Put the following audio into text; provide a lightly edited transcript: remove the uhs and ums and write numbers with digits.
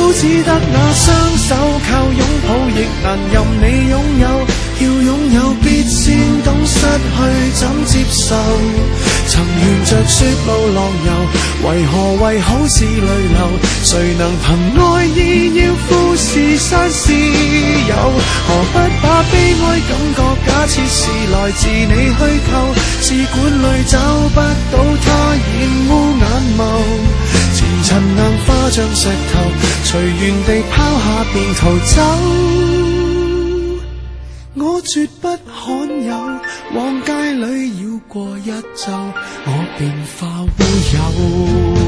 都只得那雙手，靠擁抱亦難任你擁有。要擁有必先懂失去怎接受，曾沿着雪路浪遊，為何為好事淚流？誰能憑愛意要富士山私有？何不把悲哀感覺假設是來自你虛構？試管裡找不到它，染污眼眸，前塵硬化像石頭，隨緣地拋下便逃走。我絕不罕有，往街裏繞過一周，我便化烏有。